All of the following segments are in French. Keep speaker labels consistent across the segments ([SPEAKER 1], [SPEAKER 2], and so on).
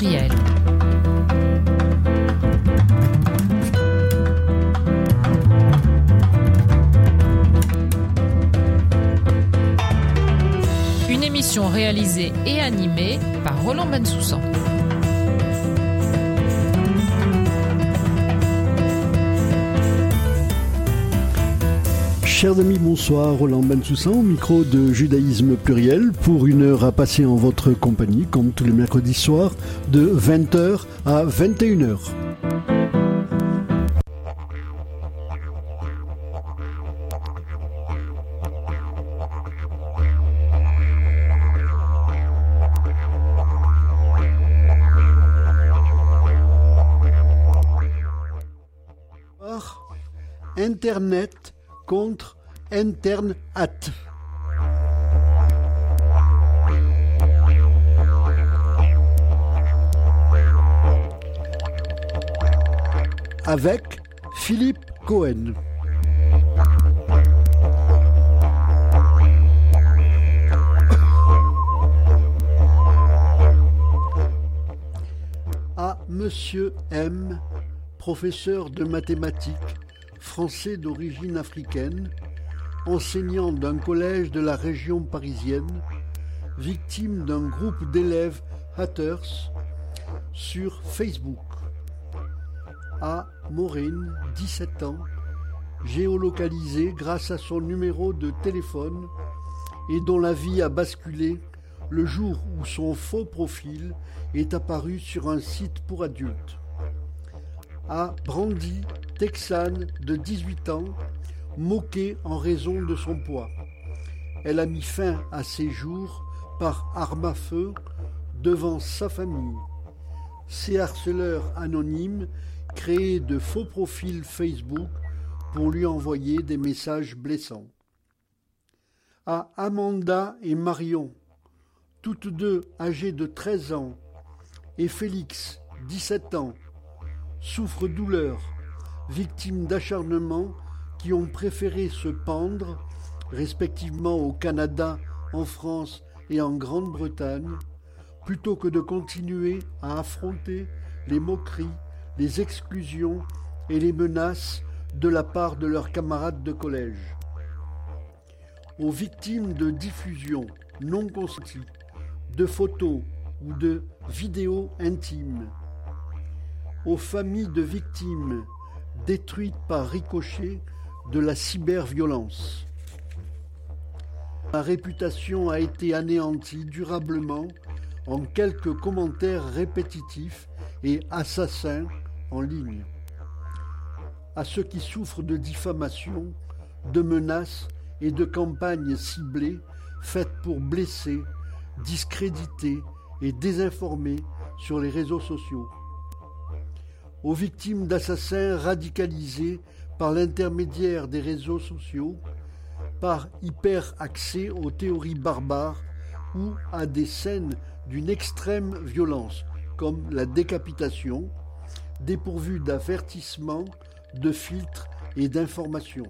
[SPEAKER 1] pluriel. Une émission réalisée et animée par Roland Bensoussan.
[SPEAKER 2] Chers amis, bonsoir, Roland Bensoussan au micro de Judaïsme Pluriel pour une heure à passer en votre compagnie, comme tous les mercredis soirs, de 20h à 21h. Internet contre Internat. Avec Philippe Cohen. À Monsieur M, professeur de mathématiques, français d'origine africaine, enseignant d'un collège de la région parisienne, victime d'un groupe d'élèves haters sur Facebook. À Maureen, 17 ans, géolocalisée grâce à son numéro de téléphone et dont la vie a basculé le jour où son faux profil est apparu sur un site pour adultes. À Brandy, texane de 18 ans, moquée en raison de son poids. Elle a mis fin à ses jours par arme à feu devant sa famille. Ces harceleurs anonymes créaient de faux profils Facebook pour lui envoyer des messages blessants. À Amanda et Marion, toutes deux âgées de 13 ans, et Félix, 17 ans, souffre-douleur, victimes d'acharnement qui ont préféré se pendre, respectivement au Canada, en France et en Grande-Bretagne, plutôt que de continuer à affronter les moqueries, les exclusions et les menaces de la part de leurs camarades de collège. Aux victimes de diffusion non consentie, de photos ou de vidéos intimes, aux familles de victimes détruites par ricochet de la cyberviolence. Ma réputation a été anéantie durablement en quelques commentaires répétitifs et assassins en ligne. À ceux qui souffrent de diffamation, de menaces et de campagnes ciblées faites pour blesser, discréditer et désinformer sur les réseaux sociaux. Aux victimes d'assassins radicalisés par l'intermédiaire des réseaux sociaux, par hyper-accès aux théories barbares ou à des scènes d'une extrême violence, comme la décapitation, dépourvues d'avertissement, de filtres et d'informations.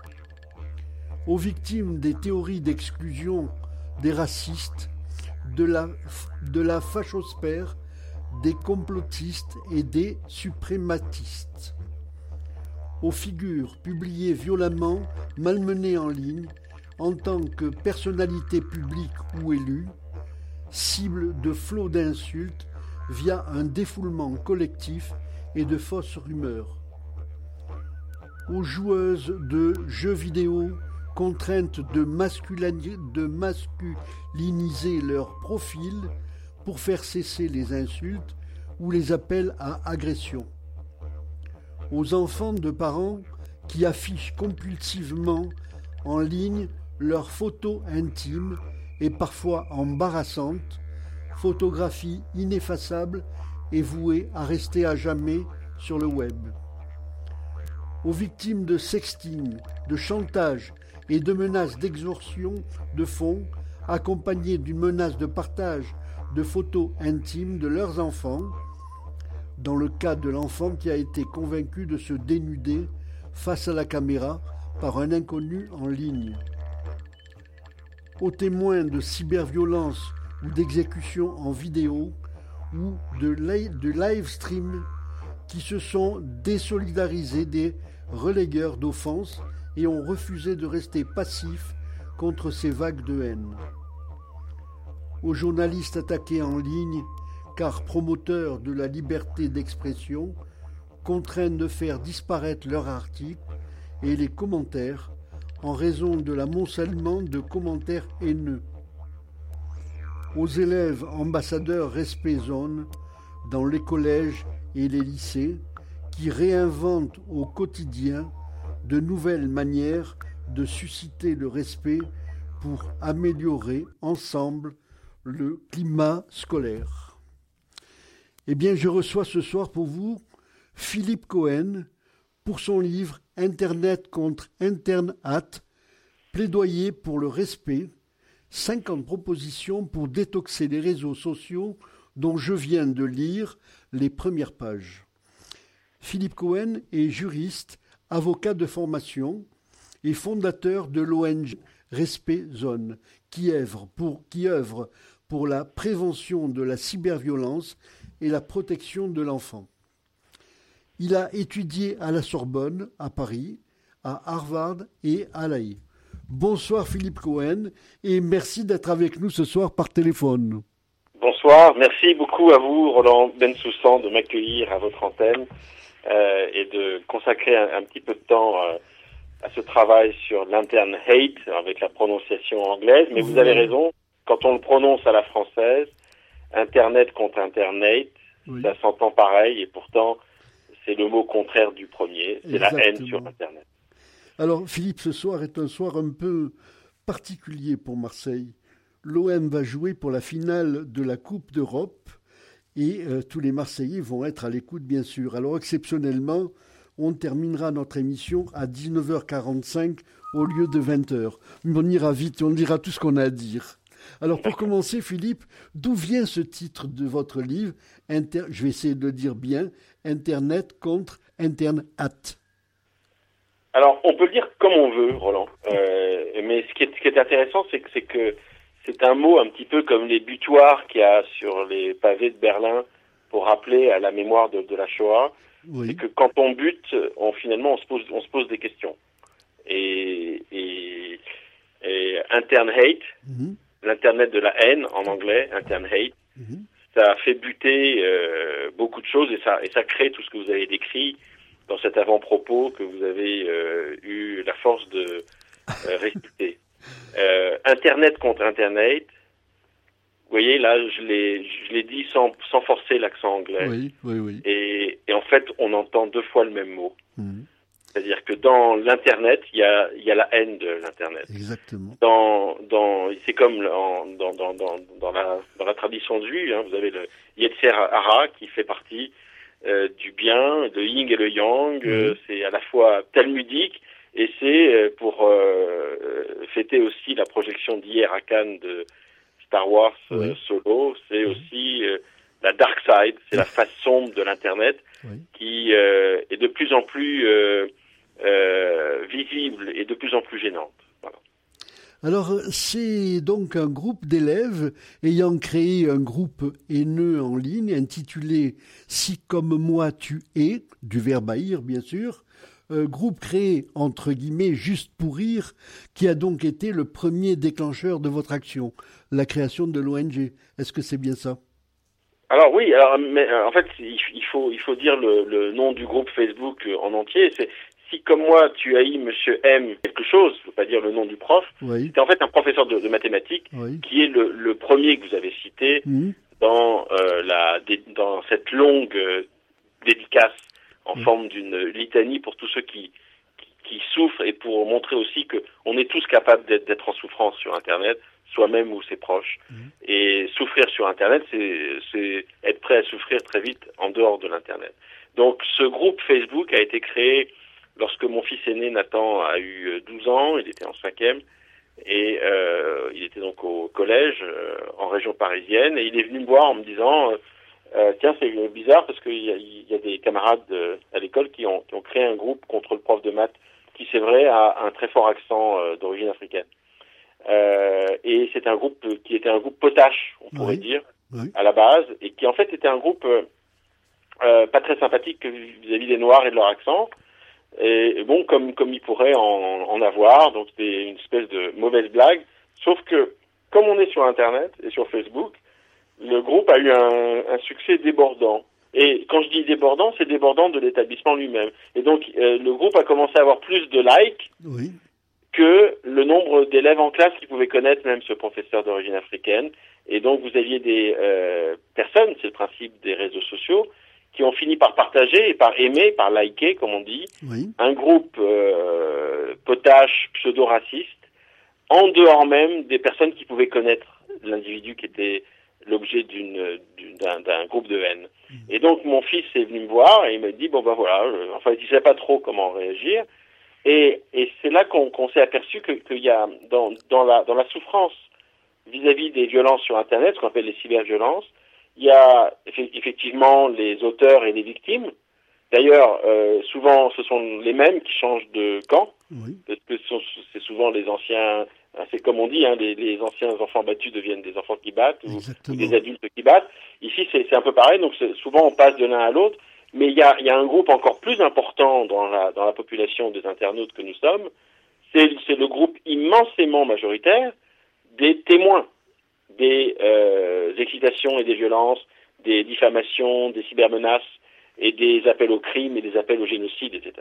[SPEAKER 2] Aux victimes des théories d'exclusion, des racistes, de la fachosphère, des complotistes et des suprématistes. Aux figures publiées violemment, malmenées en ligne, en tant que personnalité publique ou élue, cible de flots d'insultes via un défoulement collectif et de fausses rumeurs. Aux joueuses de jeux vidéo contraintes de masculiniser leur profil pour faire cesser les insultes ou les appels à agression. Aux enfants de parents qui affichent compulsivement en ligne leurs photos intimes et parfois embarrassantes, photographies ineffaçables et vouées à rester à jamais sur le web. Aux victimes de sexting, de chantage et de menaces d'extorsion de fonds, accompagnées d'une menace de partage de photos intimes de leurs enfants, dans le cas de l'enfant qui a été convaincu de se dénuder face à la caméra par un inconnu en ligne. Aux témoins de cyberviolence ou d'exécution en vidéo, ou de live stream qui se sont désolidarisés des relayeurs d'offense et ont refusé de rester passifs contre ces vagues de haine. Aux journalistes attaqués en ligne car promoteurs de la liberté d'expression, contraints de faire disparaître leurs articles et les commentaires en raison de l'amoncellement de commentaires haineux. Aux élèves ambassadeurs Respect Zone dans les collèges et les lycées qui réinventent au quotidien de nouvelles manières de susciter le respect pour améliorer ensemble le climat scolaire. Eh bien, je reçois ce soir pour vous Philippe Cohen pour son livre Internet contre Internet, plaidoyer pour le respect, 50 propositions pour détoxer les réseaux sociaux dont je viens de lire les premières pages. Philippe Cohen est juriste, avocat de formation et fondateur de l'ONG Respect Zone, qui œuvre pour la prévention de la cyberviolence et la protection de l'enfant. Il a étudié à la Sorbonne, à Paris, à Harvard et à l'AE. Bonsoir Philippe Cohen et merci d'être avec nous ce soir par téléphone.
[SPEAKER 3] Bonsoir, merci beaucoup à vous Roland Bensoussan de m'accueillir à votre antenne et de consacrer un petit peu de temps à ce travail sur l'interne hate avec la prononciation anglaise. Mais vous avez raison, quand on le prononce à la française, Internet contre Internet, ça s'entend pareil et pourtant c'est le mot contraire du premier, c'est la haine sur Internet.
[SPEAKER 2] Alors Philippe, ce soir est un soir un peu particulier pour Marseille. L'OM va jouer pour la finale de la Coupe d'Europe et tous les Marseillais vont être à l'écoute bien sûr. Alors exceptionnellement, on terminera notre émission à 19h45 au lieu de 20h. On ira vite, on dira tout ce qu'on a à dire. Alors pour commencer Philippe, d'où vient ce titre de votre livre je vais essayer de le dire bien, Internet contre Internet.
[SPEAKER 3] Alors, on peut le dire comme on veut, Roland. Mais ce qui est intéressant, c'est que c'est un mot un petit peu comme les butoirs qu'il y a sur les pavés de Berlin pour rappeler à la mémoire de la Shoah. Oui. C'est que quand on bute, finalement, on se pose des questions. Et intern hate, l'internet de la haine en anglais, intern hate, ça a fait buter beaucoup de choses et ça crée tout ce que vous avez décrit dans cet avant-propos que vous avez eu la force de réciter. Internet contre Internet, vous voyez, là, je l'ai dit sans forcer l'accent anglais.
[SPEAKER 2] Oui. Et
[SPEAKER 3] en fait, on entend deux fois le même mot. C'est-à-dire que dans l'Internet, il y a la haine de l'Internet.
[SPEAKER 2] Exactement.
[SPEAKER 3] C'est comme dans la tradition juive, hein, vous avez le Yetzer Hara qui fait partie du bien, le yin et le yang, c'est à la fois talmudique et c'est pour fêter aussi la projection d'hier à Cannes de Star Wars Solo, c'est aussi la dark side, c'est la face sombre de l'Internet qui est de plus en plus visible et de plus en plus gênante. Voilà.
[SPEAKER 2] Alors, c'est donc un groupe d'élèves ayant créé un groupe haineux en ligne intitulé « Si comme moi tu es », du verbe haïr bien sûr, groupe créé entre guillemets juste pour rire, qui a donc été le premier déclencheur de votre action, la création de l'ONG. Est-ce que c'est bien ça ?
[SPEAKER 3] Alors oui, mais en fait, il faut dire le nom du groupe Facebook en entier, c'est si comme moi tu haïs Monsieur M quelque chose, je ne veux pas dire le nom du prof, c'était en fait un professeur de mathématiques qui est le premier que vous avez cité dans cette longue dédicace en forme d'une litanie pour tous ceux qui souffrent et pour montrer aussi que on est tous capables d'être en souffrance sur Internet, soi-même ou ses proches. Et souffrir sur Internet, c'est être prêt à souffrir très vite en dehors de l'Internet. Donc ce groupe Facebook a été créé lorsque mon fils aîné Nathan a eu 12 ans, il était en 5e, et il était donc au collège en région parisienne, et il est venu me voir en me disant tiens, c'est bizarre parce qu'il y a des camarades à l'école qui ont créé un groupe contre le prof de maths qui, c'est vrai, a un très fort accent d'origine africaine. Et c'est un groupe qui était un groupe potache, on pourrait dire, à la base, et qui en fait était un groupe pas très sympathique vis-à-vis des Noirs et de leur accent. Et bon, comme il pourrait en avoir, donc c'était une espèce de mauvaise blague. Sauf que, comme on est sur Internet et sur Facebook, le groupe a eu un succès débordant. Et quand je dis débordant, c'est débordant de l'établissement lui-même. Et donc, le groupe a commencé à avoir plus de likes que le nombre d'élèves en classe qui pouvaient connaître même ce professeur d'origine africaine. Et donc, vous aviez des personnes, c'est le principe des réseaux sociaux, qui ont fini par partager et par aimer, par liker, comme on dit, un groupe potache, pseudo-raciste, en dehors même des personnes qui pouvaient connaître l'individu qui était l'objet d'un groupe de haine. Et donc mon fils est venu me voir et il m'a dit bon ben voilà, il savait pas trop comment réagir. Et c'est là qu'on s'est aperçu qu'il y a dans la souffrance vis-à-vis des violences sur Internet, ce qu'on appelle les cyberviolences, il y a effectivement les auteurs et les victimes. D'ailleurs, souvent, ce sont les mêmes qui changent de camp, parce que c'est souvent les anciens, c'est comme on dit, les anciens enfants battus deviennent des enfants qui battent, ou des adultes qui battent. Ici, c'est un peu pareil, donc souvent on passe de l'un à l'autre, mais il y a un groupe encore plus important dans la population des internautes que nous sommes, c'est le groupe immensément majoritaire des témoins des excitations et des violences, des diffamations, des cybermenaces et des appels au crime et des appels au génocide, etc.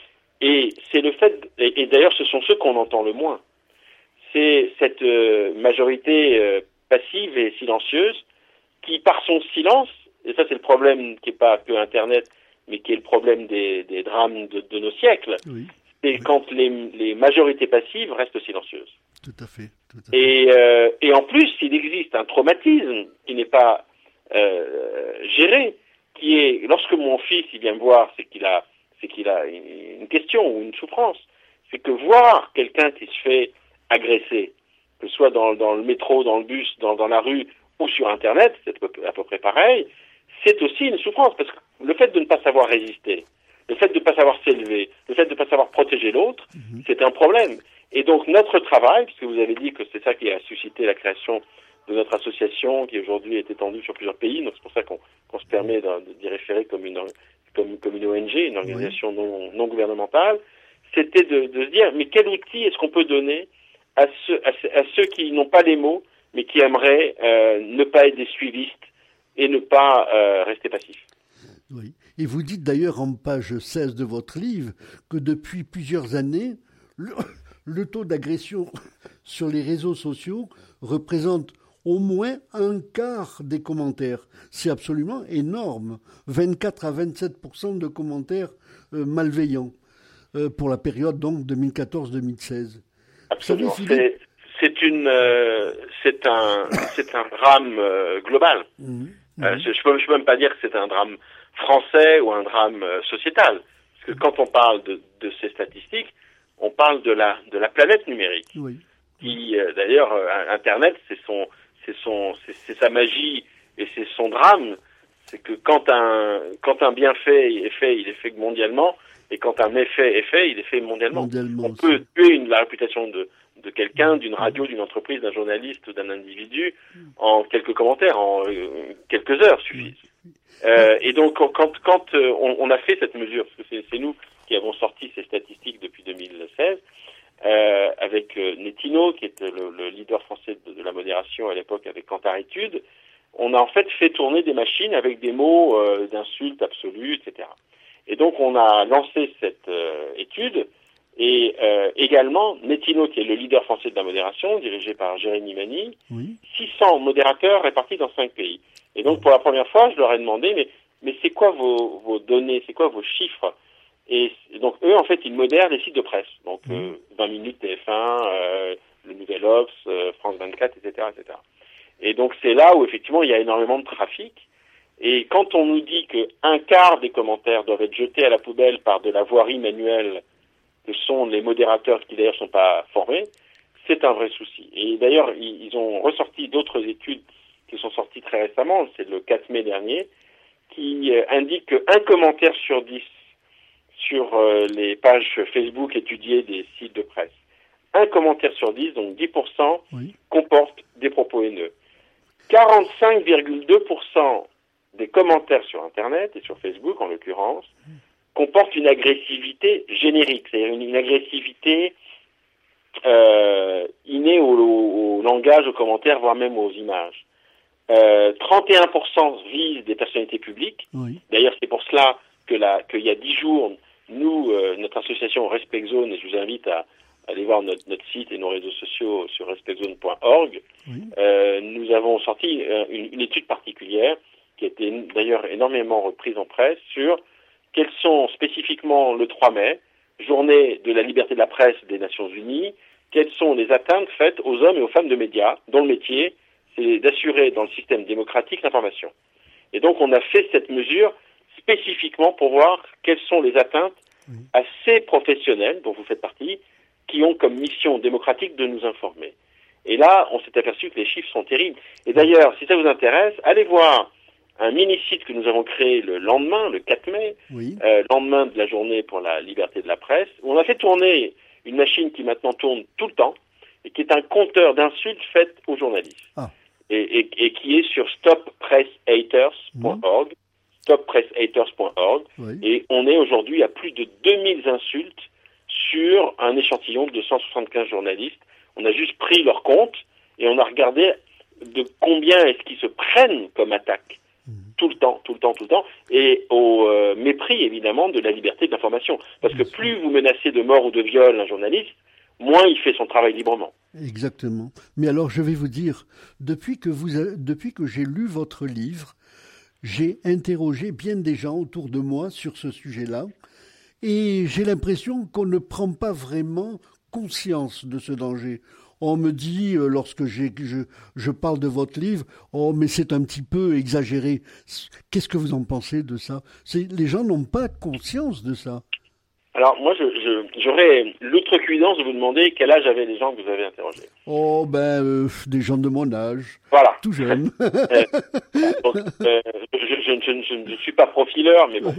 [SPEAKER 3] Et c'est le fait, et d'ailleurs ce sont ceux qu'on entend le moins, c'est cette majorité passive et silencieuse qui, par son silence, et ça c'est le problème qui n'est pas que Internet, mais qui est le problème des drames de nos siècles, c'est quand les majorités passives restent silencieuses.
[SPEAKER 2] Tout à fait.
[SPEAKER 3] Et en plus, il existe un traumatisme qui n'est pas géré, qui est, lorsque mon fils il vient me voir, c'est qu'il a une question ou une souffrance. C'est que voir quelqu'un qui se fait agresser, que ce soit dans le métro, dans le bus, dans la rue ou sur Internet, c'est à peu près pareil, c'est aussi une souffrance, parce que le fait de ne pas savoir résister, le fait de ne pas savoir s'élever, le fait de ne pas savoir protéger l'autre, c'est un problème. Et donc notre travail, puisque vous avez dit que c'est ça qui a suscité la création de notre association, qui aujourd'hui est étendue sur plusieurs pays, donc c'est pour ça qu'on se permet d'y référer comme une ONG, une organisation non gouvernementale, c'était de se dire, mais quel outil est-ce qu'on peut donner à ceux qui n'ont pas les mots, mais qui aimeraient ne pas être des suivistes et ne pas rester passifs.
[SPEAKER 2] Oui. Et vous dites d'ailleurs en page 16 de votre livre que depuis plusieurs années, le taux d'agression sur les réseaux sociaux représente au moins un quart des commentaires. C'est absolument énorme. 24 à 27% de commentaires malveillants pour la période donc 2014-2016.
[SPEAKER 3] Absolument. C'est un drame global. Je peux même pas dire que c'est un drame français ou un drame sociétal. Parce que quand on parle de ces statistiques, on parle de la planète numérique. Qui d'ailleurs Internet c'est sa magie et c'est son drame. C'est que quand un bienfait il est fait mondialement, et quand un méfait est fait, il est fait mondialement. On peut tuer la réputation de quelqu'un, d'une radio, d'une entreprise, d'un journaliste ou d'un individu en quelques commentaires, en quelques heures suffisent. Et donc quand on a fait cette mesure, parce que c'est nous qui avons sorti ces statistiques depuis 2016, avec Netino, qui est le leader français de la modération à l'époque avec Kantar Études, on a en fait fait tourner des machines avec des mots d'insultes absolues, etc. Et donc on a lancé cette étude, et également Netino, qui est le leader français de la modération, dirigé par Jérémy Mani, 600 modérateurs répartis dans 5 pays. Et donc pour la première fois, je leur ai demandé, mais c'est quoi vos données, c'est quoi vos chiffres? Et donc eux, en fait, ils modèrent des sites de presse. Donc 20 minutes TF1, le Nouvel Obs, France 24, etc., etc. Et donc c'est là où effectivement il y a énormément de trafic. Et quand on nous dit qu'un quart des commentaires doivent être jetés à la poubelle par de la voirie manuelle, que sont les modérateurs qui d'ailleurs sont pas formés, c'est un vrai souci. Et d'ailleurs, ils ont ressorti d'autres études qui sont sorties très récemment, c'est le 4 mai dernier, qui indique qu'un commentaire sur 10 sur les pages Facebook étudiées des sites de presse, un commentaire sur 10, donc 10%, comporte des propos haineux. 45,2% des commentaires sur Internet, et sur Facebook en l'occurrence, comportent une agressivité générique, c'est-à-dire une agressivité innée au langage, aux commentaires, voire même aux images. 31% visent des personnalités publiques. Oui. D'ailleurs, c'est pour cela qu'il y a 10 jours, nous, notre association Respect Zone, et je vous invite à aller voir notre site et nos réseaux sociaux sur respectzone.org, oui. Nous avons sorti une étude particulière qui a été d'ailleurs énormément reprise en presse sur quels sont spécifiquement le 3 mai, journée de la liberté de la presse des Nations Unies, quelles sont les atteintes faites aux hommes et aux femmes de médias dont le métier c'est d'assurer dans le système démocratique l'information. Et donc on a fait cette mesure spécifiquement pour voir quelles sont les atteintes assez professionnelles, dont vous faites partie, qui ont comme mission démocratique de nous informer. Et là, on s'est aperçu que les chiffres sont terribles. Et d'ailleurs, si ça vous intéresse, allez voir un mini-site que nous avons créé le lendemain, le 4 mai, lendemain de la journée pour la liberté de la presse, où on a fait tourner une machine qui maintenant tourne tout le temps, et qui est un compteur d'insultes faites aux journalistes. Ah. Et qui est sur stoppresshaters.org, stoppresshaters.org, et on est aujourd'hui à plus de 2000 insultes sur un échantillon de 275 journalistes. On a juste pris leur compte et on a regardé de combien est-ce qu'ils se prennent comme attaque. Tout le temps, et au mépris, évidemment, de la liberté d'information. Parce que plus vous menacez de mort ou de viol un journaliste, moins il fait son travail librement.
[SPEAKER 2] Exactement. Mais alors, je vais vous dire, depuis que j'ai lu votre livre, j'ai interrogé bien des gens autour de moi sur ce sujet-là, et j'ai l'impression qu'on ne prend pas vraiment conscience de ce danger. On me dit, lorsque je parle de votre livre, « Oh, mais c'est un petit peu exagéré ». Qu'est-ce que vous en pensez de ça ? Les gens n'ont pas conscience de ça.
[SPEAKER 3] Alors, moi, j'aurais l'outrecuidance de vous demander quel âge avaient les gens que vous avez interrogés.
[SPEAKER 2] Oh, des gens de mon âge.
[SPEAKER 3] Voilà.
[SPEAKER 2] Tout jeunes.
[SPEAKER 3] Donc, je ne suis pas profileur, mais bon.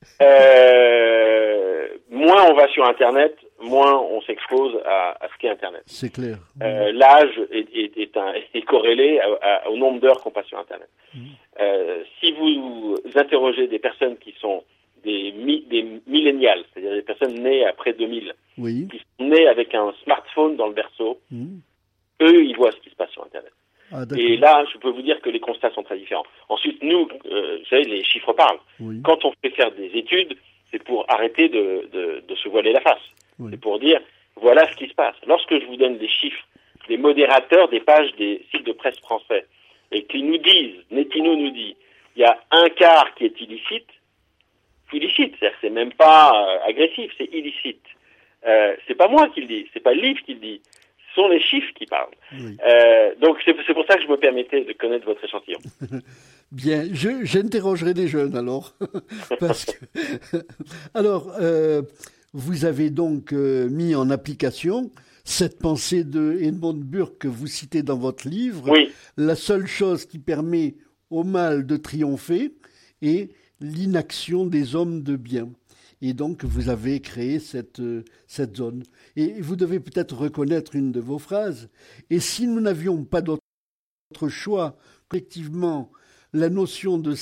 [SPEAKER 3] Moins on va sur Internet, moins on s'expose à ce qu'est Internet.
[SPEAKER 2] C'est clair.
[SPEAKER 3] L'âge est corrélé au nombre d'heures qu'on passe sur Internet. Si vous interrogez des personnes qui sont des millénials, c'est-à-dire des personnes nées après 2000, qui sont nées avec un smartphone dans le berceau, eux, ils voient ce qui se passe sur Internet. Ah, et là, je peux vous dire que les constats sont très différents. Ensuite, nous, vous savez, les chiffres parlent. Quand on fait faire des études, c'est pour arrêter de se voiler la face. C'est pour dire, voilà ce qui se passe. Lorsque je vous donne des chiffres des modérateurs des pages des sites de presse français, et qui nous disent, Netino nous dit, il y a un quart qui est illicite, c'est-à-dire que c'est même pas agressif, c'est illicite. C'est pas moi qui le dis, c'est pas le livre qui le dit, ce sont les chiffres qui parlent. Donc c'est pour ça que je me permettais de connaître votre échantillon.
[SPEAKER 2] Bien, j'interrogerai des jeunes alors. Parce que... Alors, vous avez donc mis en application cette pensée de Edmund Burke que vous citez dans votre livre.
[SPEAKER 3] Oui.
[SPEAKER 2] La seule chose qui permet au mal de triompher est l'inaction des hommes de bien. Et donc, vous avez créé cette zone. Et vous devez peut-être reconnaître une de vos phrases. Et si nous n'avions pas d'autre choix, collectivement, la notion de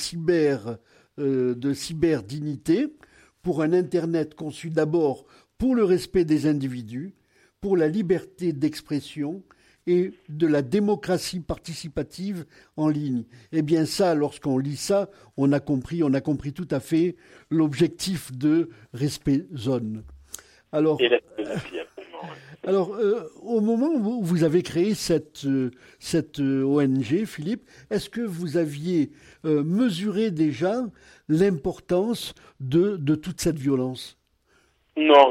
[SPEAKER 2] cyberdignité, pour un Internet conçu d'abord pour le respect des individus, pour la liberté d'expression et de la démocratie participative en ligne. Eh bien ça, lorsqu'on lit ça, on a compris tout à fait l'objectif de Respect Zone. Alors, au moment où vous avez créé cette ONG, Philippe, est-ce que vous aviez mesuré déjà l'importance de toute cette violence ?
[SPEAKER 3] Non.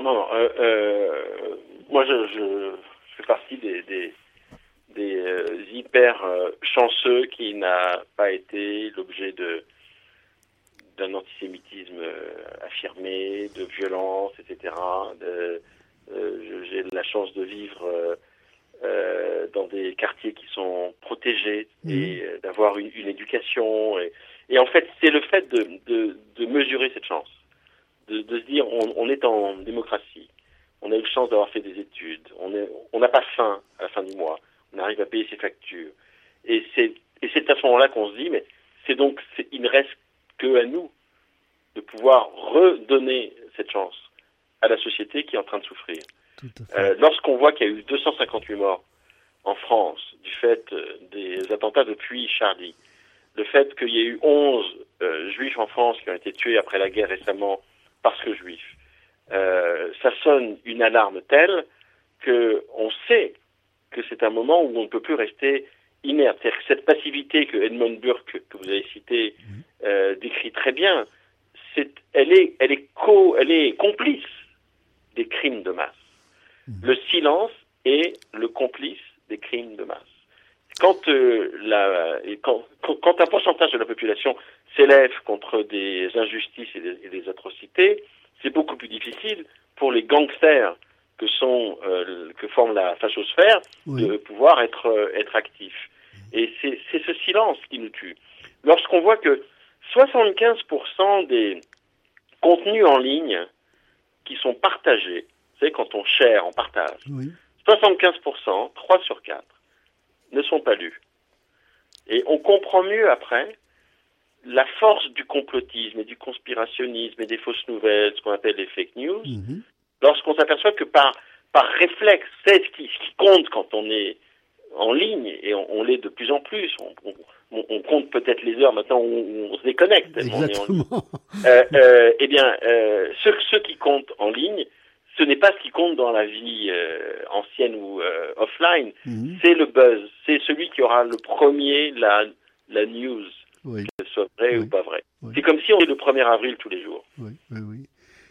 [SPEAKER 3] Moi, je fais partie des hyper chanceux qui n'a pas été l'objet d'un antisémitisme affirmé, de violence, etc. J'ai la chance de vivre dans des quartiers qui sont protégés et d'avoir une éducation. Et en fait, c'est le fait de mesurer cette chance, de se dire on est en démocratie, on a eu la chance d'avoir fait des études, on n'a pas faim à la fin du mois, on arrive à payer ses factures. Et c'est à ce moment-là qu'on se dit, mais il ne reste que à nous de pouvoir redonner cette chance à la société qui est en train de souffrir. Lorsqu'on voit qu'il y a eu 258 morts en France du fait des attentats depuis Charlie, le fait qu'il y ait eu 11 juifs en France qui ont été tués après la guerre récemment parce que juifs, ça sonne une alarme telle qu'on sait que c'est un moment où on ne peut plus rester inerte. C'est-à-dire que cette passivité que Edmund Burke, que vous avez cité, décrit très bien, elle est complice des crimes de masse. Le silence est le complice des crimes de masse. Quand un pourcentage de la population s'élève contre des injustices et des atrocités, c'est beaucoup plus difficile pour les gangsters que forme la fachosphère de pouvoir être actifs. Et c'est ce silence qui nous tue. Lorsqu'on voit que 75% des contenus en ligne qui sont partagés, vous savez, quand on share, on partage, 75%, 3 sur 4, ne sont pas lus. Et on comprend mieux après la force du complotisme et du conspirationnisme et des fausses nouvelles, ce qu'on appelle les fake news, lorsqu'on s'aperçoit que par réflexe, c'est ce qui compte quand on est en ligne, et on l'est de plus en plus. On compte peut-être les heures maintenant où on se déconnecte.
[SPEAKER 2] Exactement.
[SPEAKER 3] Ce qui compte en ligne, ce n'est pas ce qui compte dans la vie ancienne ou offline. C'est le buzz. C'est celui qui aura le premier la news, que ce soit vrai ou pas vrai. C'est comme si on était le 1er avril tous les jours.
[SPEAKER 2] Oui.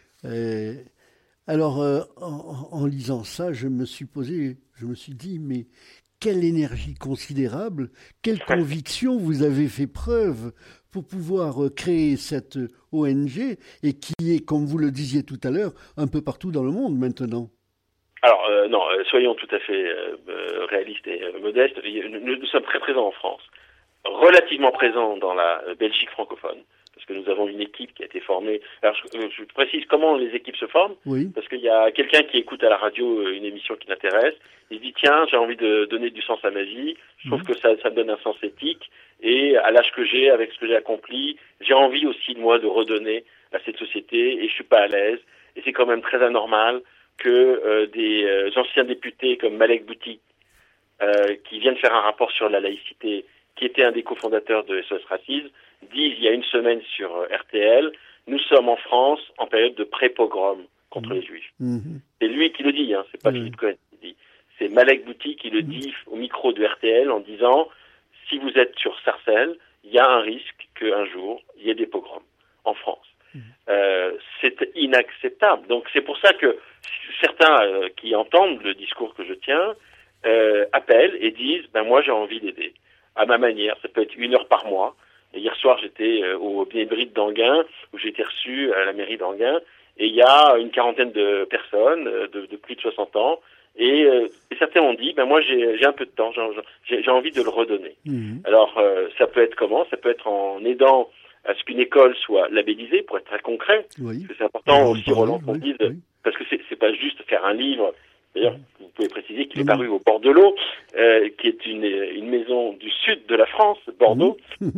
[SPEAKER 2] Alors, en lisant ça, je me suis dit, mais quelle énergie considérable, quelle conviction vous avez fait preuve pour pouvoir créer cette ONG et qui est, comme vous le disiez tout à l'heure, un peu partout dans le monde maintenant.
[SPEAKER 3] Alors, non, soyons tout à fait réalistes et modestes. Nous sommes très présents en France, relativement présents dans la Belgique francophone, parce que nous avons une équipe qui a été formée. Alors, je précise comment les équipes se forment, parce qu'il y a quelqu'un qui écoute à la radio une émission qui l'intéresse, il se dit, tiens, j'ai envie de donner du sens à ma vie, je trouve que ça me donne un sens éthique, et à l'âge que j'ai, avec ce que j'ai accompli, j'ai envie aussi, moi, de redonner à cette société, et je suis pas à l'aise, et c'est quand même très anormal que des anciens députés comme Malek Bouti, qui viennent faire un rapport sur la laïcité, qui était un des cofondateurs de SOS Racisme, disent il y a une semaine sur RTL, nous sommes en France en période de pré-pogrom contre les Juifs. C'est lui qui le dit, c'est pas Philippe Cohen qui le dit. C'est Malek Bouti qui le dit au micro de RTL en disant si vous êtes sur Sarcelles, il y a un risque qu'un jour il y ait des pogroms en France. C'est inacceptable. Donc c'est pour ça que certains qui entendent le discours que je tiens appellent et disent moi j'ai envie d'aider à ma manière. Ça peut être 1 heure par mois. Et hier soir, j'étais au Bnébride d'Anguin, où j'ai été reçu à la mairie d'Anguin, et il y a une quarantaine de personnes de plus de 60 ans, et certains ont dit, moi j'ai un peu de temps, j'ai envie de le redonner. Alors, ça peut être comment? Ça peut être en aidant à ce qu'une école soit labellisée, pour être très concret, parce que c'est important aussi, Roland, qu'on dise, parce que c'est pas juste faire un livre. D'ailleurs, vous pouvez préciser qu'il est paru au bord de l'eau, qui est une maison du sud de la France, Bordeaux,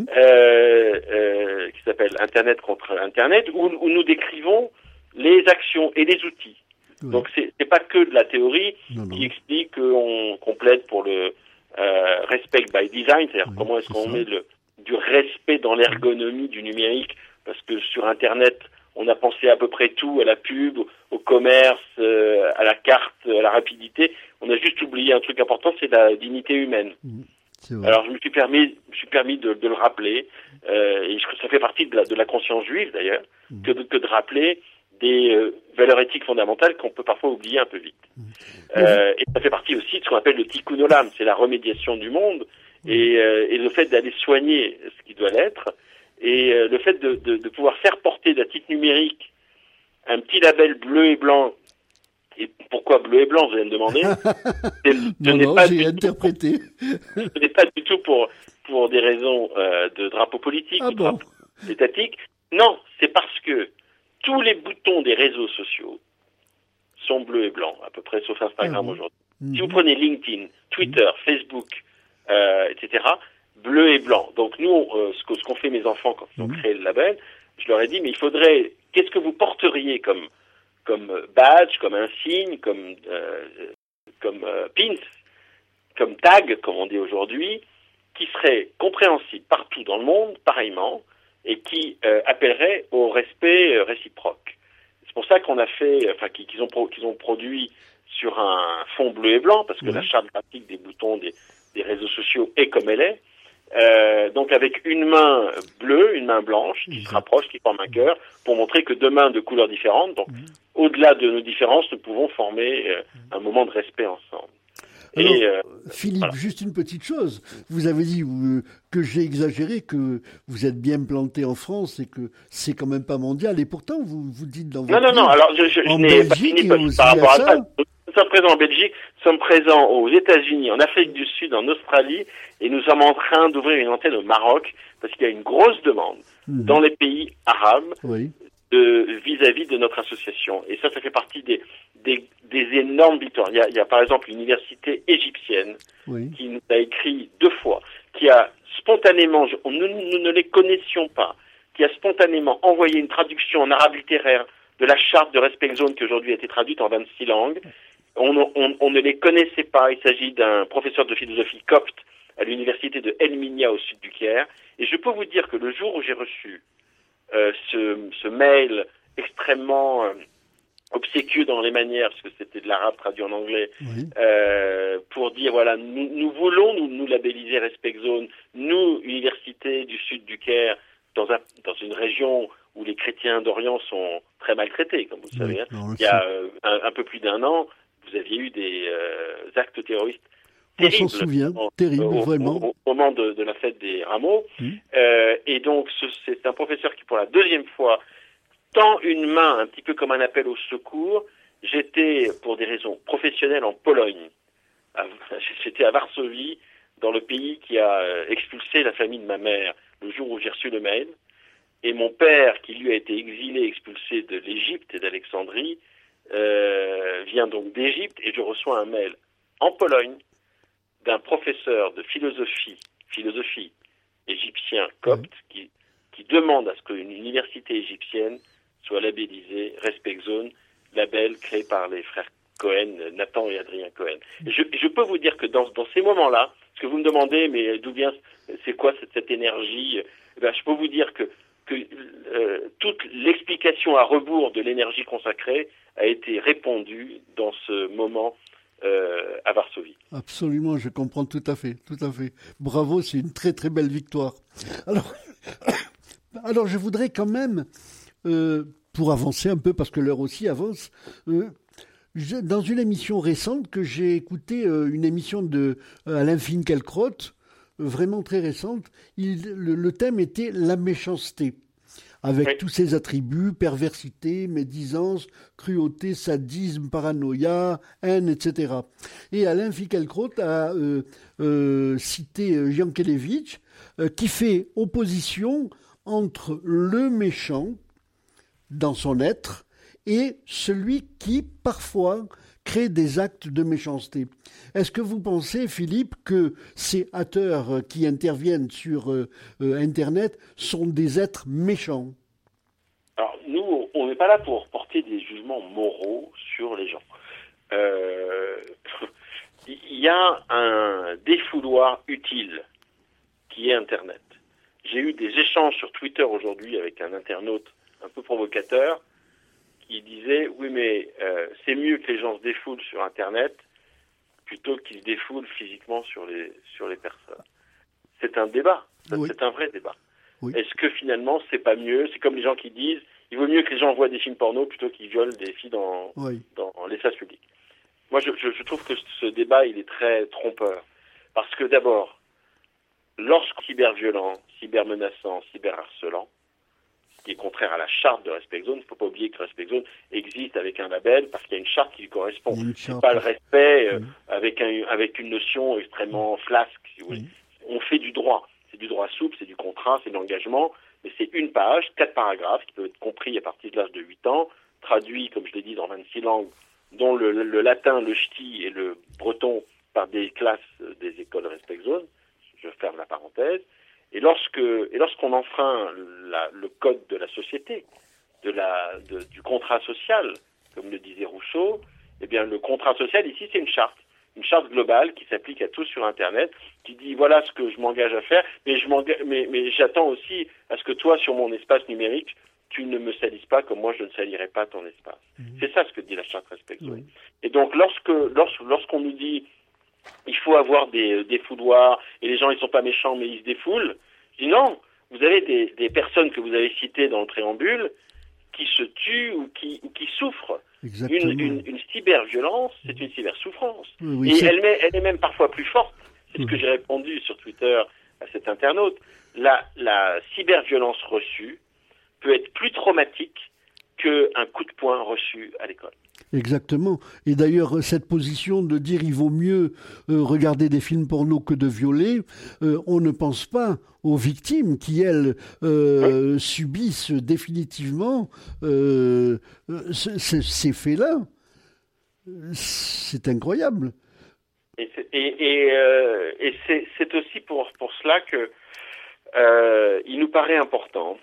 [SPEAKER 3] qui s'appelle Internet contre Internet, où nous décrivons les actions et les outils. Donc c'est pas que de la théorie qui explique qu'on plaide pour le respect by design, c'est-à-dire comment est-ce qu'on met du respect dans l'ergonomie du numérique, parce que sur Internet, on a pensé à peu près tout, à la pub, au commerce, à la carte, à la rapidité. On a juste oublié un truc important, c'est la dignité humaine. Alors je me suis permis de le rappeler, et ça fait partie de la conscience juive d'ailleurs, que de rappeler des valeurs éthiques fondamentales qu'on peut parfois oublier un peu vite. Et ça fait partie aussi de ce qu'on appelle le tikkun olam, c'est la remédiation du monde, et le fait d'aller soigner ce qui doit l'être, et le fait de pouvoir faire porter d'un titre numérique un petit label bleu et blanc. Et pourquoi bleu et blanc, vous allez me demander?
[SPEAKER 2] J'ai interprété.
[SPEAKER 3] Ce n'est pas du tout pour des raisons de drapeau politique ou de drapeau étatique. Non, c'est parce que tous les boutons des réseaux sociaux sont bleus et blancs, à peu près, sauf Instagram aujourd'hui. Si vous prenez LinkedIn, Twitter, Facebook, etc., bleu et blanc. Donc nous, ce qu'ont fait mes enfants quand ils ont créé le label, je leur ai dit, mais il faudrait, qu'est-ce que vous porteriez comme badge, comme insigne, comme pins, comme tag, comme on dit aujourd'hui, qui serait compréhensible partout dans le monde, pareillement, et qui appellerait au respect réciproque. C'est pour ça qu'on a fait, qu'ils ont produit sur un fond bleu et blanc, parce que la charte graphique des boutons des réseaux sociaux est comme elle est. Donc avec une main bleue, une main blanche, qui se rapproche, qui forme un cœur, pour montrer que deux mains de couleurs différentes, donc au-delà de nos différences, nous pouvons former un moment de respect ensemble.
[SPEAKER 2] Alors, Philippe, voilà. Juste une petite chose. Vous avez dit que j'ai exagéré, que vous êtes bien planté en France et que c'est quand même pas mondial. Et pourtant, vous dites dans votre
[SPEAKER 3] Non. Alors, je n'ai pas fini par rapport à ça. Nous sommes présents en Belgique, nous sommes présents aux États-Unis, en Afrique du Sud, en Australie, et nous sommes en train d'ouvrir une antenne au Maroc parce qu'il y a une grosse demande dans les pays arabes vis-à-vis de notre association. Et ça fait partie des énormes victoires. Il y a par exemple l'université égyptienne qui nous a écrit 2 fois, qui a spontanément, nous ne les connaissions pas, qui a spontanément envoyé une traduction en arabe littéraire de la charte de Respect Zone qui aujourd'hui a été traduite en 26 langues. On ne les connaissait pas. Il s'agit d'un professeur de philosophie copte à l'université de El Minya au sud du Caire. Et je peux vous dire que le jour où j'ai reçu ce mail extrêmement obséquieux dans les manières, parce que c'était de l'arabe traduit en anglais, pour dire voilà, nous voulons nous labelliser Respect Zone, nous, université du sud du Caire, dans une région où les chrétiens d'Orient sont très maltraités, comme vous le savez. Il y a un peu plus d'1 an, vous aviez eu des actes terroristes terribles.
[SPEAKER 2] On s'en souvient, terrible, vraiment.
[SPEAKER 3] Au moment de la fête des Rameaux. Et donc, c'est un professeur qui, pour la 2e fois, tend une main, un petit peu comme un appel au secours. J'étais, pour des raisons professionnelles, en Pologne. J'étais à Varsovie, dans le pays qui a expulsé la famille de ma mère, le jour où j'ai reçu le mail. Et mon père, qui lui a été exilé, expulsé de l'Égypte et d'Alexandrie, vient donc d'Égypte, et je reçois un mail en Pologne d'un professeur de philosophie égyptien copte qui demande à ce qu'une université égyptienne soit labellisée Respect Zone, label créé par les frères Cohen, Nathan et Adrien Cohen. Et je peux vous dire que dans ces moments-là, ce que vous me demandez, mais d'où vient, c'est quoi cette énergie, je peux vous dire que toute l'explication à rebours de l'énergie consacrée a été répandue dans ce moment à Varsovie.
[SPEAKER 2] Absolument, je comprends tout à fait. Bravo, c'est une très très belle victoire. Alors je voudrais quand même, pour avancer un peu, parce que l'heure aussi avance, dans une émission récente que j'ai écouté, une émission de Alain Finkielkraut, vraiment très récente, le thème était la méchanceté, avec tous ses attributs, perversité, médisance, cruauté, sadisme, paranoïa, haine, etc. Et Alain Finkielkraut a cité Jankélévitch, qui fait opposition entre le méchant dans son être et celui qui, parfois, crée des actes de méchanceté. Est-ce que vous pensez, Philippe, que ces hackers qui interviennent sur Internet sont des êtres méchants ?
[SPEAKER 3] Alors, nous, on n'est pas là pour porter des jugements moraux sur les gens. Il y a un défouloir utile qui est Internet. J'ai eu des échanges sur Twitter aujourd'hui avec un internaute un peu provocateur qui disait « Oui, mais c'est mieux que les gens se défoulent sur Internet plutôt qu'ils se défoulent physiquement sur les personnes. » C'est un débat, c'est un vrai débat. Oui. Est-ce que finalement c'est pas mieux ? C'est comme les gens qui disent « Il vaut mieux que les gens voient des films porno plutôt qu'ils violent des filles dans l'espace public. » Moi, je trouve que ce débat, il est très trompeur. Parce que d'abord, lorsque cyberviolent, cybermenaçant, cyberharcelant, ce qui est contraire à la charte de Respect Zone, il ne faut pas oublier que Respect Zone existe avec un label parce qu'il y a une charte qui lui correspond. C'est pas le respect avec une notion extrêmement flasque, si vous voulez. On fait du droit. C'est du droit souple, c'est du contrat, c'est de l'engagement, mais c'est une page, 4 paragraphes qui peuvent être compris à partir de l'âge de 8 ans, traduits, comme je l'ai dit, dans 26 langues, dont le latin, le ch'ti et le breton par des classes des écoles Respect Zone. Je ferme la parenthèse. Et lorsqu'on enfreint le code de la société, du contrat social, comme le disait Rousseau, eh bien le contrat social ici c'est une charte globale qui s'applique à tous sur Internet, qui dit voilà ce que je m'engage à faire, mais j'attends aussi à ce que toi sur mon espace numérique tu ne me salisses pas comme moi je ne salirai pas ton espace. C'est ça ce que dit la charte Respectio. Oui. Et donc lorsqu'on nous dit il faut avoir des défouloirs et les gens ils sont pas méchants mais ils se défoulent, je dis non, vous avez des personnes que vous avez citées dans le préambule qui se tuent ou qui souffrent. Une cyberviolence, c'est une cybersouffrance. Oui, et elle est même parfois plus forte. C'est ce que j'ai répondu sur Twitter à cet internaute. La cyberviolence reçue peut être plus traumatique qu'un coup de poing reçu à l'école.
[SPEAKER 2] Exactement. Et d'ailleurs, cette position de dire il vaut mieux regarder des films porno que de violer, on ne pense pas aux victimes qui, elles, subissent définitivement ces faits-là. C'est incroyable.
[SPEAKER 3] Et c'est aussi pour cela que il nous paraît important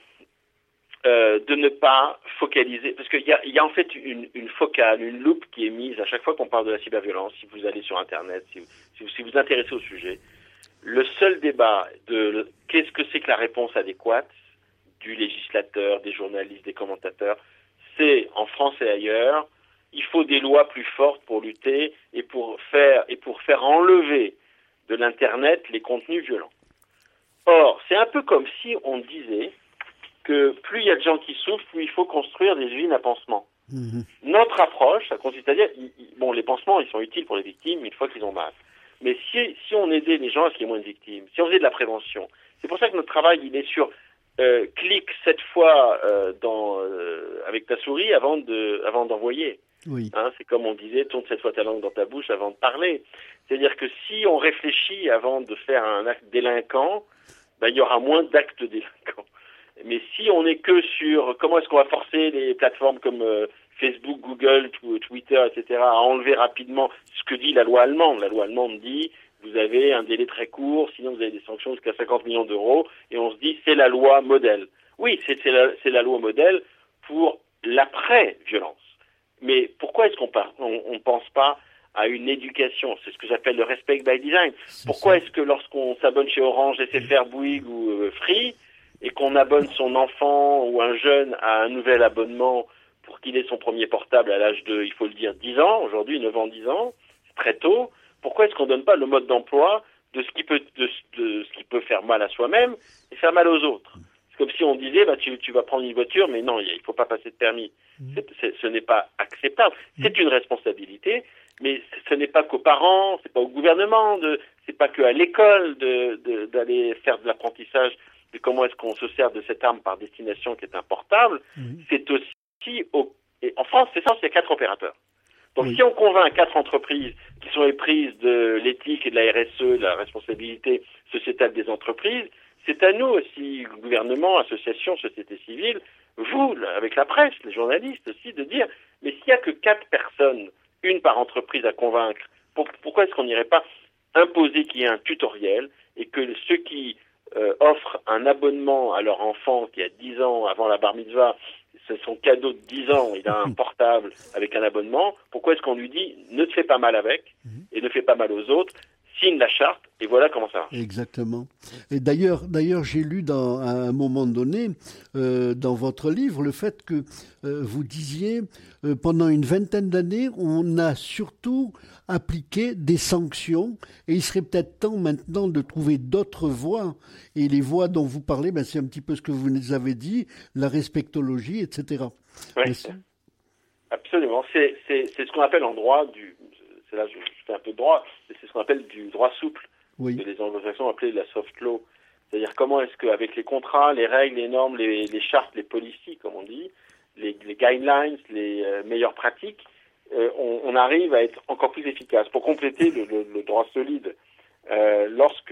[SPEAKER 3] de ne pas focaliser, parce qu'il y a en fait une focale, une loupe qui est mise à chaque fois qu'on parle de la cyberviolence. Si vous allez sur Internet, si vous vous intéressez au sujet, le seul débat de qu'est-ce que c'est que la réponse adéquate du législateur, des journalistes, des commentateurs, c'est en France et ailleurs, il faut des lois plus fortes pour lutter et pour faire enlever de l'Internet les contenus violents. Or, c'est un peu comme si on disait que plus il y a de gens qui souffrent, plus il faut construire des usines à pansement. Notre approche, ça consiste à dire, les pansements, ils sont utiles pour les victimes une fois qu'ils ont mal. Mais si on aidait les gens à ce qu'il y ait moins de victimes, si on faisait de la prévention, c'est pour ça que notre travail, il est sur clique 7 fois avec ta souris avant d'envoyer. Oui. C'est comme on disait, tourne 7 fois ta langue dans ta bouche avant de parler. C'est-à-dire que si on réfléchit avant de faire un acte délinquant, il y aura moins d'actes délinquants. Mais si on n'est que sur comment est-ce qu'on va forcer les plateformes comme Facebook, Google, Twitter, etc. à enlever rapidement ce que dit la loi allemande. La loi allemande dit vous avez un délai très court, sinon vous avez des sanctions jusqu'à 50 millions d'euros, et on se dit c'est la loi modèle. Oui, c'est la loi modèle pour l'après-violence. Mais pourquoi est-ce qu'on pense pas à une éducation? C'est ce que j'appelle le respect by design. Pourquoi est-ce que lorsqu'on s'abonne chez Orange, SFR, Bouygues ou Free, et qu'on abonne son enfant ou un jeune à un nouvel abonnement pour qu'il ait son premier portable à l'âge de, il faut le dire, 10 ans, aujourd'hui, 9 ans, 10 ans, c'est très tôt, pourquoi est-ce qu'on donne pas le mode d'emploi de ce qui peut faire mal à soi-même et faire mal aux autres? C'est comme si on disait, tu vas prendre une voiture, mais non, il faut pas passer de permis. Ce n'est pas acceptable. C'est une responsabilité, mais ce n'est pas qu'aux parents, c'est pas au gouvernement, c'est pas qu'à l'école d'aller faire de l'apprentissage de comment est-ce qu'on se sert de cette arme par destination qui est un portable. C'est aussi en France, c'est ça, il y a 4 opérateurs. Donc si on convainc 4 entreprises qui sont éprises de l'éthique et de la RSE, de la responsabilité sociétale des entreprises, c'est à nous aussi, gouvernement, associations, société civile, vous, avec la presse, les journalistes aussi, de dire, mais s'il n'y a que 4 personnes, une par entreprise à convaincre, pourquoi est-ce qu'on n'irait pas imposer qu'il y ait un tutoriel et que ceux qui offrent un abonnement à leur enfant qui a 10 ans avant la bar mitzvah, c'est son cadeau de 10 ans, il a un portable avec un abonnement, pourquoi est-ce qu'on lui dit ne te fais pas mal avec et ne fais pas mal aux autres, signe la charte et voilà comment ça marche.
[SPEAKER 2] Exactement. Et d'ailleurs, j'ai lu à un moment donné dans votre livre le fait que vous disiez pendant une vingtaine d'années, on a surtout appliqué des sanctions et il serait peut-être temps maintenant de trouver d'autres voies. Et les voies dont vous parlez, c'est un petit peu ce que vous nous avez dit, la respectologie, etc.
[SPEAKER 3] Oui, absolument. C'est ce qu'on appelle en droit c'est là je fais un peu de droit, c'est ce qu'on appelle du droit souple, que les anglo-saxons appelaient la soft law. C'est-à-dire comment est-ce qu'avec les contrats, les règles, les normes, les chartes, les policies, comme on dit, les guidelines, les meilleures pratiques, on arrive à être encore plus efficace. Pour compléter le droit solide, lorsque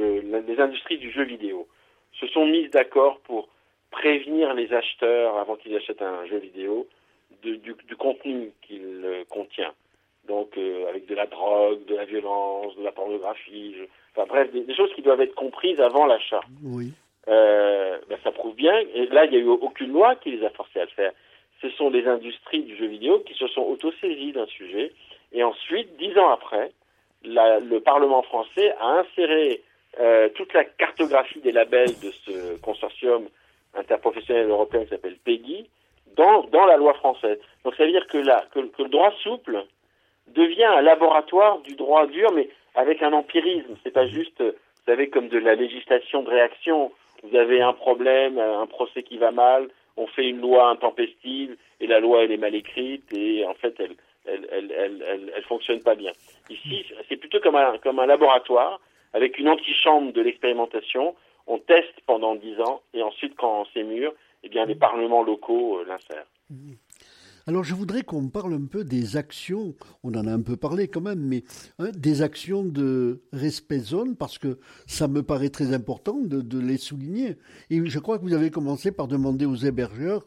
[SPEAKER 3] les industries du jeu vidéo se sont mises d'accord pour prévenir les acheteurs avant qu'ils achètent un jeu vidéo du contenu qu'il contient, donc avec de la drogue, de la violence, de la pornographie, enfin bref, des choses qui doivent être comprises avant l'achat.
[SPEAKER 2] Oui.
[SPEAKER 3] Ça prouve bien, et là il n'y a eu aucune loi qui les a forcés à le faire. Ce sont les industries du jeu vidéo qui se sont auto-saisies d'un sujet, et ensuite, 10 ans après, le Parlement français a inséré toute la cartographie des labels de ce consortium interprofessionnel européen qui s'appelle PEGI dans la loi française. Donc ça veut dire que le droit souple devient un laboratoire du droit dur, mais avec un empirisme. C'est pas juste, vous savez, comme de la législation de réaction. Vous avez un problème, un procès qui va mal, on fait une loi intempestive et la loi elle est mal écrite et en fait elle fonctionne pas bien. Ici, c'est plutôt comme un laboratoire avec une antichambre de l'expérimentation. On teste pendant 10 ans et ensuite quand c'est mûr, eh bien les parlements locaux l'insèrent.
[SPEAKER 2] Alors je voudrais qu'on parle un peu des actions, on en a un peu parlé quand même, mais des actions de Respect Zone, parce que ça me paraît très important de les souligner. Et je crois que vous avez commencé par demander aux hébergeurs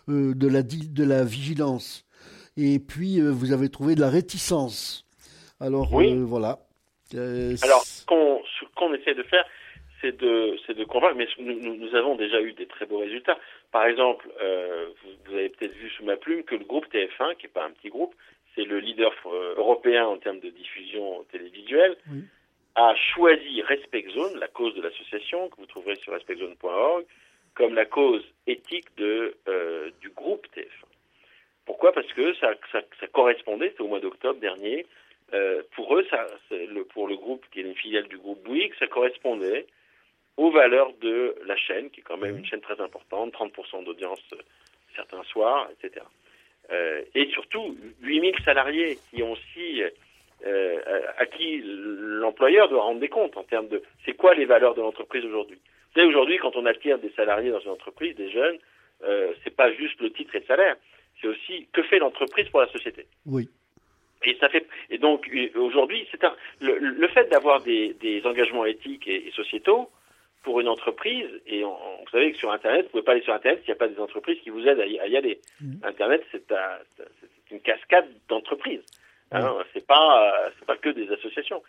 [SPEAKER 2] de la vigilance. Et puis vous avez trouvé de la réticence. Alors
[SPEAKER 3] oui.
[SPEAKER 2] Voilà.
[SPEAKER 3] Alors ce qu'on essaie de faire, c'est de convaincre, mais nous avons déjà eu des très beaux résultats. Par exemple, vous avez peut-être vu sous ma plume que le groupe TF1, qui n'est pas un petit groupe, c'est le leader européen en termes de diffusion télévisuelle, oui, a choisi Respect Zone, la cause de l'association, que vous trouverez sur respectzone.org, comme la cause éthique du groupe TF1. Pourquoi ? Parce que ça correspondait, c'était au mois d'octobre dernier, pour eux, pour le groupe qui est une filiale du groupe Bouygues, ça correspondait aux valeurs de la chaîne, qui est quand même une chaîne très importante, 30% d'audience certains soirs, etc. Et surtout, 8000 salariés qui ont aussi, à qui l'employeur doit rendre des comptes en termes de c'est quoi les valeurs de l'entreprise aujourd'hui. Vous savez, aujourd'hui, quand on attire des salariés dans une entreprise, des jeunes, c'est pas juste le titre et le salaire, c'est aussi que fait l'entreprise pour la société.
[SPEAKER 2] Oui.
[SPEAKER 3] Et donc aujourd'hui, le fait d'avoir des engagements éthiques et sociétaux pour une entreprise, et vous savez que sur Internet, vous pouvez pas aller sur Internet s'il n'y a pas des entreprises qui vous aident à y aller. Internet, c'est une cascade d'entreprises. Hein, c'est pas que des associations.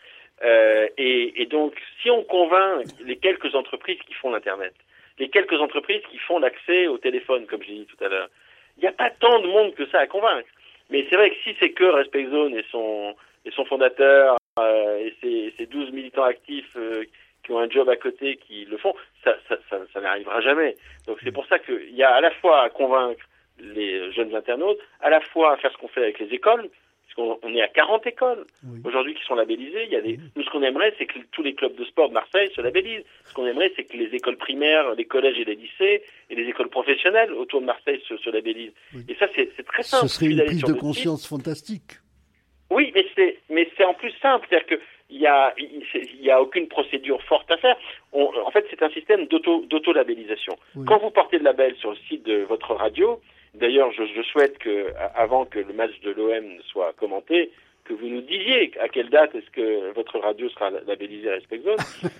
[SPEAKER 3] Et donc, si on convainc les quelques entreprises qui font l'Internet, les quelques entreprises qui font l'accès au téléphone, comme j'ai dit tout à l'heure, il n'y a pas tant de monde que ça à convaincre. Mais c'est vrai que si c'est que Respect Zone et son fondateur et ses 12 militants actifs qui ont un job à côté qui le font, ça n'arrivera jamais. Donc c'est pour ça qu'il y a à la fois à convaincre les jeunes internautes, à la fois à faire ce qu'on fait avec les écoles, parce qu'on est à 40 écoles aujourd'hui qui sont labellisées. Nous, ce qu'on aimerait, c'est que tous les clubs de sport de Marseille se labellisent. Ce qu'on aimerait, c'est que les écoles primaires, les collèges et les lycées et les écoles professionnelles autour de Marseille se labellisent. Oui. Et ça, c'est très simple.
[SPEAKER 2] Ce serait une prise de conscience fantastique.
[SPEAKER 3] Oui, mais c'est en plus simple, c'est-à-dire que il y a aucune procédure forte à faire. En fait, c'est un système d'auto-labellisation. Oui. Quand vous portez le label sur le site de votre radio, d'ailleurs, je souhaite que, avant que le match de l'OM soit commenté, que vous nous disiez à quelle date est-ce que votre radio sera labellisée Respect Zone.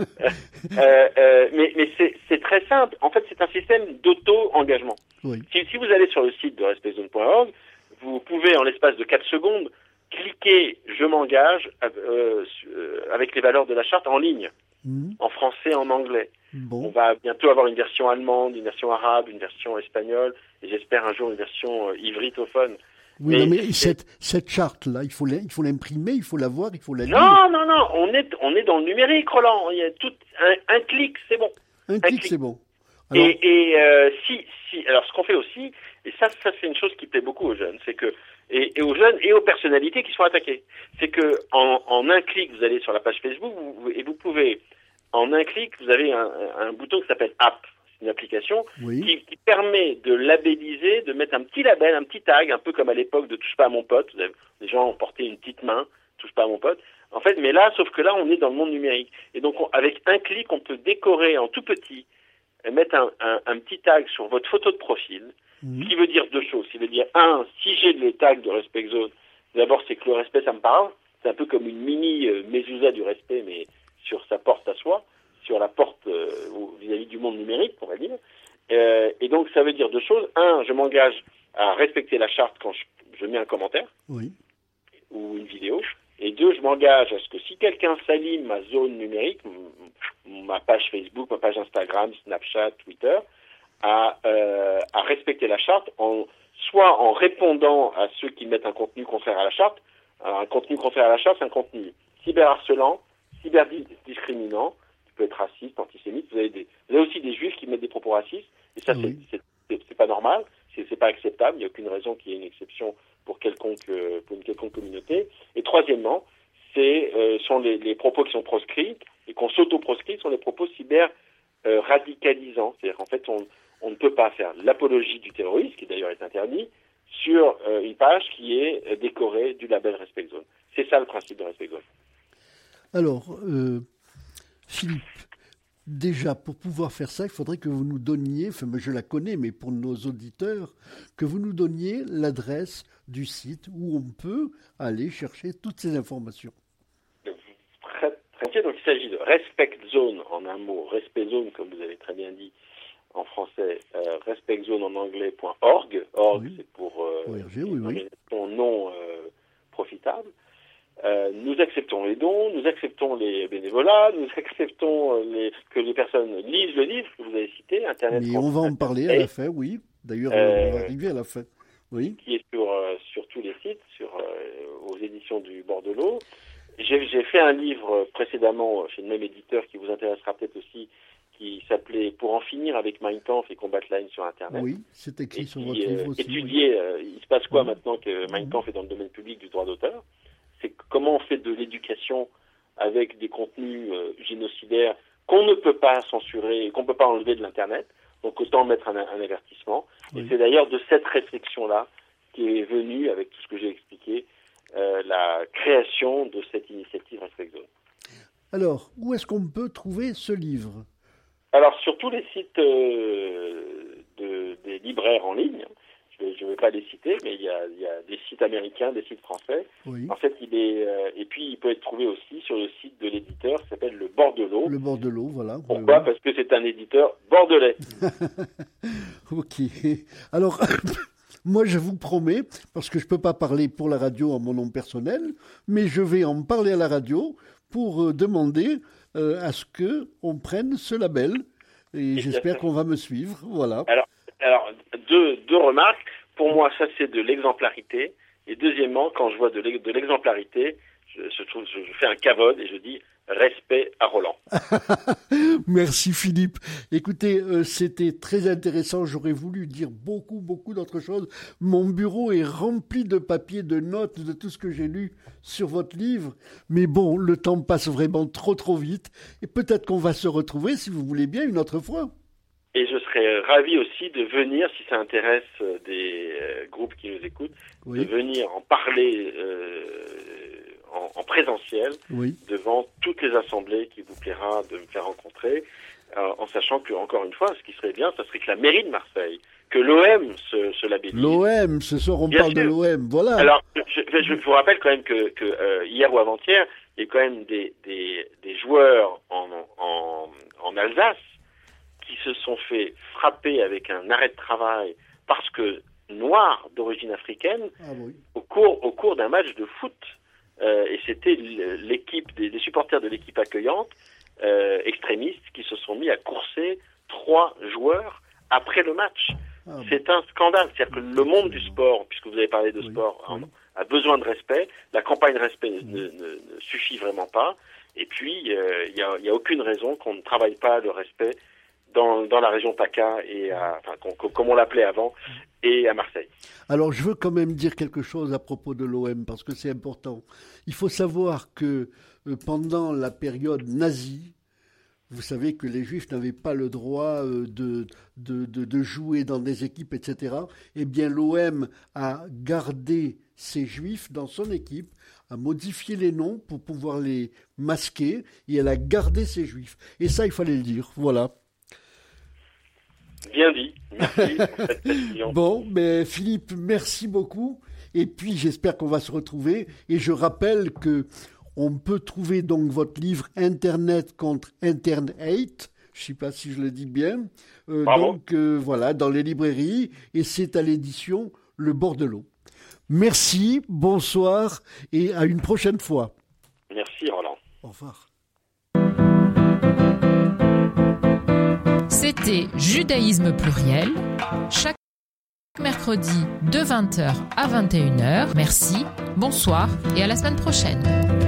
[SPEAKER 3] Mais c'est très simple. En fait, c'est un système d'auto-engagement. Oui. Si vous allez sur le site de respectzone.org, vous pouvez, en l'espace de 4 secondes, cliquer « Je m'engage » avec les valeurs de la charte en ligne, en français, en anglais. Bon. On va bientôt avoir une version allemande, une version arabe, une version espagnole, et j'espère un jour une version ivritophone.
[SPEAKER 2] Oui, mais cette charte-là, il faut l'imprimer, il faut la voir, il faut la lire.
[SPEAKER 3] Non, on est dans le numérique, Roland. Il y a tout un clic, c'est bon.
[SPEAKER 2] Un clic, c'est bon. Alors...
[SPEAKER 3] Alors ce qu'on fait aussi, et ça c'est une chose qui plaît beaucoup aux jeunes, c'est que et aux jeunes et aux personnalités qui sont attaquées, c'est que en un clic vous allez sur la page Facebook et vous pouvez en un clic vous avez un bouton qui s'appelle App, c'est une application qui permet de labelliser, de mettre un petit label, un petit tag, un peu comme à l'époque de Touche pas à mon pote. Les gens ont porté une petite main, Touche pas à mon pote. En fait, mais là, sauf que là, on est dans le monde numérique. Et donc, avec un clic, on peut décorer en tout petit, mettre un petit tag sur votre photo de profil, ce qui veut dire deux choses. Il veut dire, si j'ai les tags de Respect Zone, d'abord, c'est que le respect, ça me parle. C'est un peu comme une mini mezouza du respect, mais sur sa porte à soi, sur la porte vis-à-vis du monde numérique, on va dire. Et donc, ça veut dire deux choses. Je m'engage à respecter la charte quand je mets un commentaire. Oui. ou une vidéo. Et 2, je m'engage à ce que si quelqu'un salit ma zone numérique, ma page Facebook, ma page Instagram, Snapchat, Twitter, à respecter la charte, soit en répondant à ceux qui mettent un contenu contraire à la charte. Alors, un contenu contraire à la charte, c'est un contenu cyberharcelant, cyberdiscriminant, qui peut être raciste, antisémite. Vous avez aussi des juifs qui mettent des propos racistes, et ça, oui. c'est pas normal, c'est pas acceptable, il n'y a aucune raison qu'il y ait une exception pour une quelconque communauté. Et troisièmement, sont les propos qui sont proscrits, et qu'on s'auto-proscrit, sont les propos radicalisants. C'est-à-dire qu'en fait, on ne peut pas faire l'apologie du terrorisme, qui d'ailleurs est interdit, sur une page qui est décorée du label Respect Zone. C'est ça le principe de Respect Zone.
[SPEAKER 2] Alors, Philippe, déjà, pour pouvoir faire ça, il faudrait que vous nous donniez, enfin je la connais, mais pour nos auditeurs, que vous nous donniez l'adresse du site où on peut aller chercher toutes ces informations.
[SPEAKER 3] Donc il s'agit de Respect Zone en un mot, Respect Zone, comme vous avez très bien dit en français, respectzone en anglais.org. Org, oui. C'est pour une organisation non profitable. Nous acceptons les dons, nous acceptons les bénévolats, nous acceptons que les personnes lisent le livre que vous avez cité, Internet.
[SPEAKER 2] Mais on va en parler à la fin, oui. D'ailleurs, on va arriver à la fin. Oui.
[SPEAKER 3] Qui est sur tous les sites, aux éditions du Bordelot. J'ai fait un livre précédemment chez le même éditeur qui vous intéressera peut-être aussi, qui s'appelait « Pour en finir avec Mein Kampf et combattre la haine sur Internet ».
[SPEAKER 2] Oui, c'est écrit sur votre livre aussi.
[SPEAKER 3] Étudier, il se passe quoi maintenant que Mein Kampf est dans le domaine public du droit d'auteur. C'est comment on fait de l'éducation avec des contenus génocidaires qu'on ne peut pas censurer, qu'on ne peut pas enlever de l'Internet. Donc autant mettre un avertissement. Oui. Et c'est d'ailleurs de cette réflexion-là qui est venue, avec tout ce que j'ai expliqué, la création de cette initiative Respect Zone.
[SPEAKER 2] Alors, où est-ce qu'on peut trouver ce livre ?
[SPEAKER 3] Alors, sur tous les sites des libraires en ligne. Je ne vais pas les citer, mais il y a des sites américains, des sites français. Oui. En fait, et puis il peut être trouvé aussi sur le site de l'éditeur qui s'appelle le Bordelot.
[SPEAKER 2] Le Bordelot, voilà.
[SPEAKER 3] Pourquoi ? Parce que c'est un éditeur bordelais.
[SPEAKER 2] Ok. Alors, moi, je vous promets, parce que je ne peux pas parler pour la radio en mon nom personnel, mais je vais en parler à la radio pour demander à ce qu'on prenne ce label. Et j'espère qu'on va me suivre. Voilà.
[SPEAKER 3] Alors deux remarques. Pour moi, ça, c'est de l'exemplarité. Et deuxièmement, quand je vois de l'exemplarité, je fais un cavode et je dis respect à Roland.
[SPEAKER 2] Merci Philippe. Écoutez, c'était très intéressant. J'aurais voulu dire beaucoup d'autres choses. Mon bureau est rempli de papiers, de notes, de tout ce que j'ai lu sur votre livre. Mais bon, le temps passe vraiment trop vite. Et peut-être qu'on va se retrouver, si vous voulez bien, une autre fois.
[SPEAKER 3] Et je serais ravi aussi de venir, si ça intéresse des groupes qui nous écoutent, oui. De venir en parler en présentiel, oui. Devant toutes les assemblées qui vous plaira de me faire rencontrer, en sachant que, encore une fois, ce qui serait bien, ça serait que la mairie de Marseille, que l'OM se labellise.
[SPEAKER 2] L'OM, ce soir on bien parle sûr. De l'OM, voilà.
[SPEAKER 3] Alors, je vous rappelle quand même que hier ou avant-hier, il y a quand même des joueurs en Alsace qui se sont fait frapper avec un arrêt de travail parce que noirs d'origine africaine, oui. au cours d'un match de foot. Et c'était l'équipe des supporters de l'équipe accueillante extrémistes qui se sont mis à courser 3 joueurs après le match. C'est un scandale. C'est-à-dire que le monde du sport, puisque vous avez parlé de sport, oui. A besoin de respect. La campagne respect ne suffit vraiment pas. Et puis, il y a aucune raison qu'on ne travaille pas le respect dans la région PACA, comme on l'appelait avant, et à Marseille.
[SPEAKER 2] Alors, je veux quand même dire quelque chose à propos de l'OM, parce que c'est important. Il faut savoir que pendant la période nazie, vous savez que les Juifs n'avaient pas le droit de jouer dans des équipes, etc. Eh bien, l'OM a gardé ces Juifs dans son équipe, a modifié les noms pour pouvoir les masquer, et elle a gardé ces Juifs. Et ça, il fallait le dire, voilà.
[SPEAKER 3] Bien dit, merci pour cette précision.
[SPEAKER 2] Bon, mais Philippe, merci beaucoup. Et puis, j'espère qu'on va se retrouver. Et je rappelle que on peut trouver donc votre livre Internet contre Internet. Je ne sais pas si je le dis bien. Voilà, dans les librairies. Et c'est à l'édition Le Bordelot. Merci, bonsoir et à une prochaine fois.
[SPEAKER 3] Merci Roland.
[SPEAKER 2] Au revoir.
[SPEAKER 1] C'était Judaïsme pluriel, chaque mercredi de 20h à 21h. Merci, bonsoir et à la semaine prochaine.